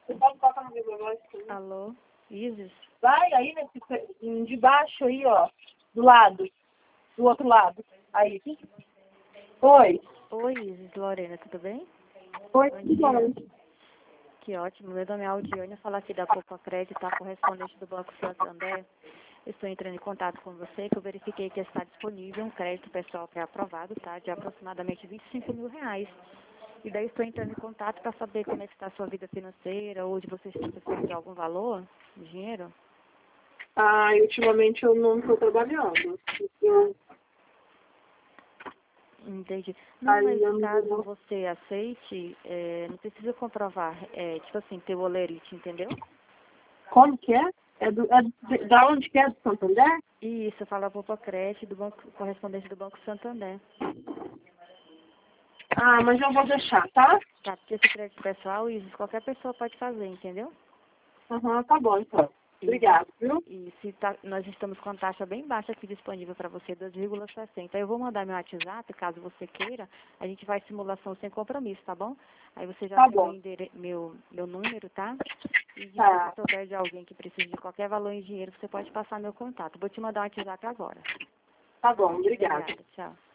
Você pode colocar no Google Voice também. Alô, Isis? Vai aí de baixo aí, ó. Do lado. Do outro lado. Aí. Oi. Oi, Isis, Lorena, tudo bem? Oi, Bom tudo dia. bom? Que ótimo. Meu nome é Aldiane, eu falo aqui da Poupa Crédito, tá? Correspondente do Banco Santander. Estou entrando em contato com você, que eu verifiquei que está disponível um crédito pessoal pré-aprovado, tá? De aproximadamente R$ 25.000. E daí estou entrando em contato para saber como é que está a sua vida financeira, hoje você está precisando de algum valor, dinheiro? Ah, ultimamente eu não estou trabalhando. Entendi. Não, Aí mas eu não caso vou... você aceite, não precisa comprovar, tipo assim, ter o olerite, entendeu? Como que é? Da onde que é? Do Santander? Isso, fala Poupa Crédito, do banco, correspondente do Banco Santander. Ah, mas eu vou deixar, tá? Tá, porque esse crédito pessoal, isso qualquer pessoa pode fazer, entendeu? Aham, tá bom então. E, Obrigada, viu? e se nós estamos com taxa bem baixa aqui disponível para você, 2,60. Eu vou mandar meu WhatsApp, caso você queira. A gente faz simulação sem compromisso, tá bom? Aí você já Tá tem bom. meu número, tá? E se você Tá. souber de alguém que precise de qualquer valor em dinheiro, você pode passar meu contato. Vou te mandar um WhatsApp agora. Tá bom, obrigada. Obrigada, tchau.